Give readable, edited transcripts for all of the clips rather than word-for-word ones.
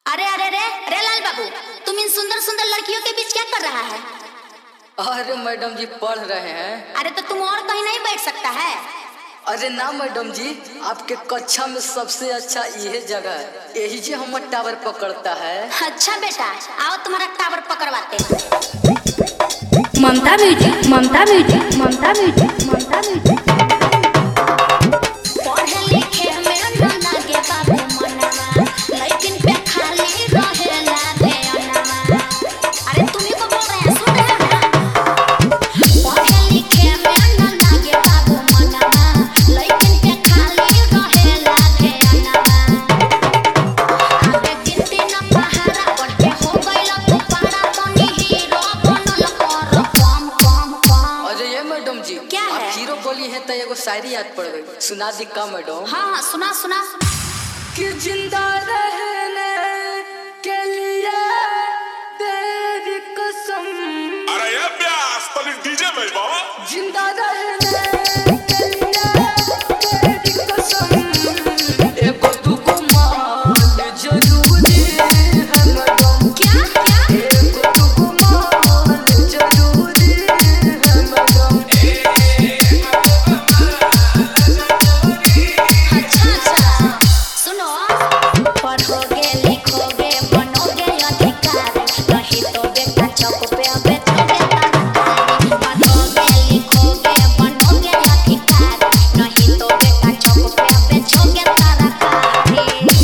अरे अरे रे रे लाल बाबू, तुम इन सुंदर सुंदर लड़कियों के बीच क्या कर रहा है? अरे मैडम जी पढ़ रहे हैं। अरे तो तुम और कहीं नहीं बैठ सकता है? अरे ना मैडम जी, आपके कक्षा में सबसे अच्छा यही जगह है, यही जो हमारा टावर पकड़ता है। अच्छा बेटा, आओ तुम्हारा टावर पकड़वाते हैं। Mamta music, Mamta music, Mamta music, Mamta music. पढ़े लिखे में न लागे बाबू मनवा, लेकिन पे खाली रहेला ध्यानवा। अरे तुम्ही को बोल रहे हैं, सुन रहे हो ना? पढ़े लिखे में न लागे बाबू मनवा, लेकिन पे खाली रहेला ध्यानवा। आगे गिनती न पहाड़ा बढ़ के हो गइल तू पाड़ा, तनी हीरो बनल कर कम कम कम। अरे ये मैडम जी क्या है? आप हीरो बोली है तो एगो शायरी याद पड़ गई, सुना दी का मैडम? हाँ सुना सुना। कि जिंदा रहने के लिए तेरी कसम। अरे ये प्यास तनी डीजे में बाबा। जिंदा रहने के लिए तेरी कसम। एको दुको माल जरूरी है मैडम। क्या क्या? एको दुको माल जरूरी है मैडम। अच्छा अच्छा, सुनो। पढ़ोगे लिखोगे बनोगे अधिकारी, नहीं तो बेटा चौक पे बैठोगे तरकारी। पढ़ोगे लिखोगे बनोगे अधिकारी, नहीं तो बेटा चौक पे बैठोगे तरकारी।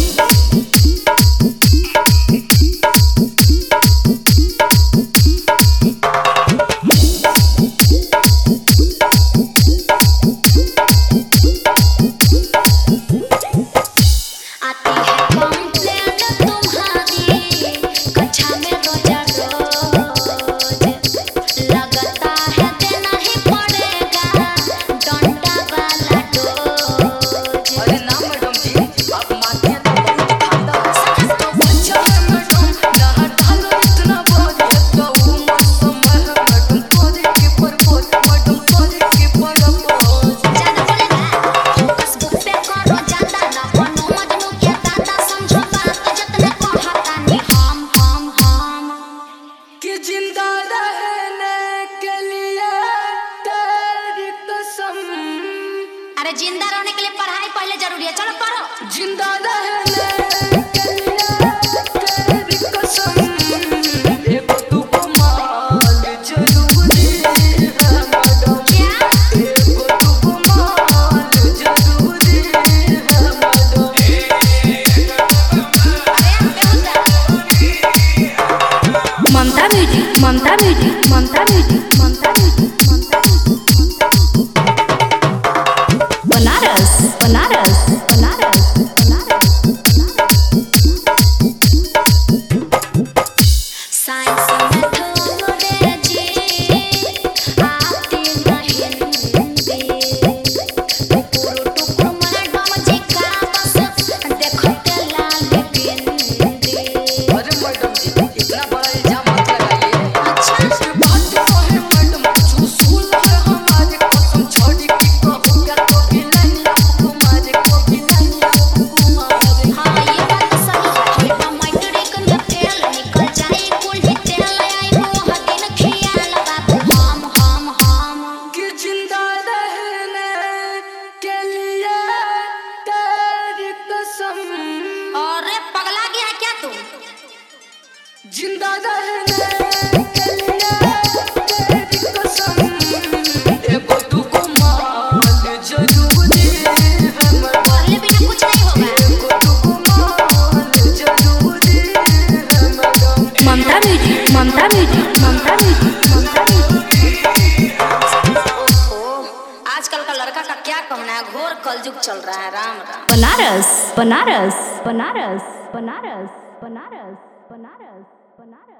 आती है कंप्लेंट तुम्हारी कक्षा में रोज रोज, लगता है देना ही पड़ेगा डंडा वाला डोज। अरे ना मैडम जी, आप मानते हैं तो बहुत खाता है। तो बच्चा है मैडम, ना डालो इतना बोझ। तो उम्र समय है मैडम, तोरे के परपोज। मैडम तोरे के परपोज। ज्यादा बोलेगा फोकस बुक पे करो ज्यादा, ना बनो मजनू के दादा। समझो बात जितने कहता नहीं हम। कि जिंदा रहने के लिए तेरी कसम। अरे जिंदा रहने के लिए पढ़ाई पहले जरूरी है, चलो पढ़ो। जिंदा रहने के लिए तेरी कसम। एको दुको माल जरूरी है मैडम। क्या? एको दुको माल जरूरी है madam. Mamta music, Mamta music, Mamta music, Mamta music, Mamta music. Banaras, Banaras, Banaras, Banaras, science में अंग्रेजी आती नहीं हिंदी, टुकुर टुकुर मैडम जी का बस देखते लाल बिंदी। अरे मैडम जी, इतना बड़ा इल्जाम मत लगाइए। अच्छा इसके बाद तो है मैडम, कुछ उसूल है हमारे। कसम छोड़ी की कहूँगा तो गिलानी आपको मारे, को गिलानी आपको मारे। हाँ ये बात तो सही है। बेटा मैट्रिक में फेल निकल जाए कुल ही तेल आई वो दिन खियाल बाबू हम। कि जिंदा रहने के लिए तेरी कसम। अरे पगला गया है क्या तुम? जिंदा रहने के लिए तेरी कसम। एको दुको माल जरूरी है मैडम। पढ़ले बिना कुछ नहीं होगा। एको दुको माल जरूरी है madam. Mamta music, Mamta music, Mamta music, Mamta music. ओहो, आजकल का लड़का का क्या कहना है, घोर कलयुग चल रहा है। राम। बनारस, बनारस, बनारस, बनारस, बनारस, बनारस, बनारस।